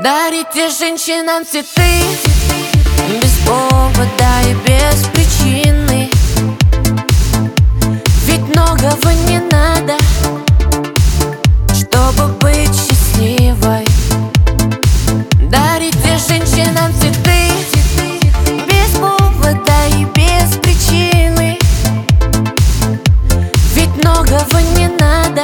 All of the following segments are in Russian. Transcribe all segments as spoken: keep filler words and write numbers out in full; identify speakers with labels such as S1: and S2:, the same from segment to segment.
S1: Дарите женщинам цветы без повода и без причины. Ведь многого не надо, чтобы быть счастливой. Дарите женщинам цветы без повода и без причины. Ведь многого не надо,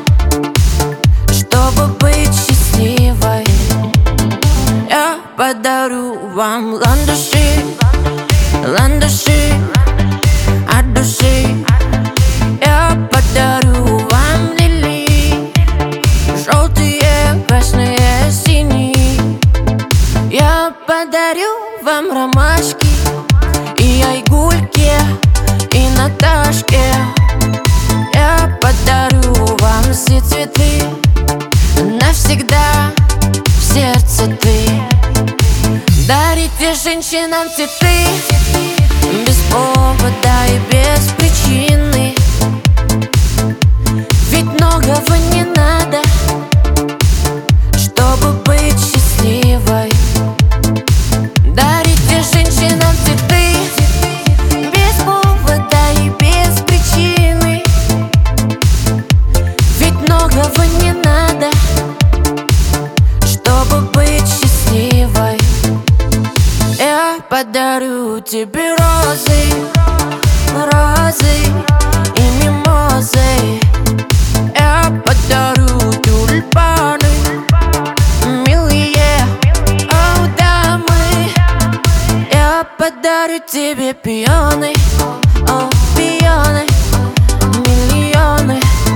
S1: чтобы быть счастливой. Я подарю вам ландыши, ландыши от души. Я подарю вам лилии, желтые, красные, синие. Я подарю вам ромашки и айгульке, и Наташке. Я подарю вам все цветы навсегда, в сердце ты. Дарите женщинам цветы без повода и без причины. Ведь многого не надо, чтобы быть счастливой. Дарите женщинам цветы без повода и без причины. Ведь многого не надо, чтобы быть счастливой. Я подарю тебе розы, розы и мимозы. Я подарю тюльпаны, милые, о, дамы. Я подарю тебе пионы, о, пионы, миллионы.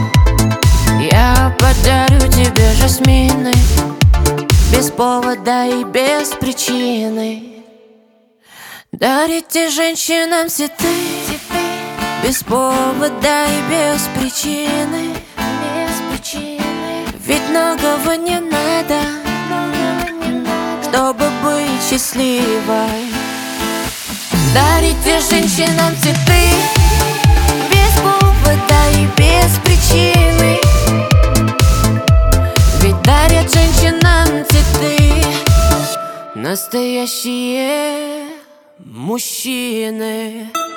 S1: Я подарю тебе жасмины без повода и без причины. Дарите женщинам цветы без повода и без причины. Без причины. Ведь многого не надо, чтобы быть счастливой. Дарите женщинам цветы без повода и без причины. Ведь дарят женщинам цветы настоящие мужчины.